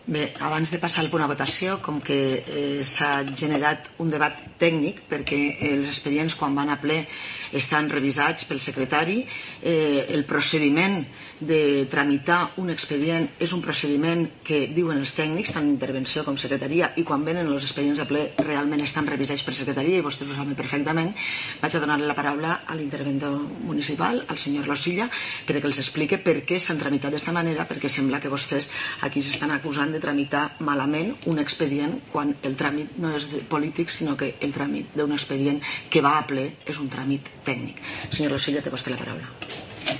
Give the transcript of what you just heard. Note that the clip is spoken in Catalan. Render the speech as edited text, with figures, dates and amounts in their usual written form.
Bé, abans de passar al punt a votació, com que s'ha generat un debat tècnic perquè els expedients quan van a ple estan revisats pel secretari, el procediment de tramitar un expedient és un procediment que diuen els tècnics, tant intervenció com secretaria, i quan venen els expedients a ple realment estan revisats per secretaria i vostès ho saben perfectament. Vaig a donar-li la paraula a l'interventor municipal, al senyor Losilla, perquè els explique per què s'han tramitat d'esta manera, perquè sembla que vostès aquí s'estan acusant de tramitar malament un expedient quan el tràmit no és polític, sinó que el tràmit d'un expedient que va a ple és un tràmit tècnic. Senyor Losilla, té vostè la paraula.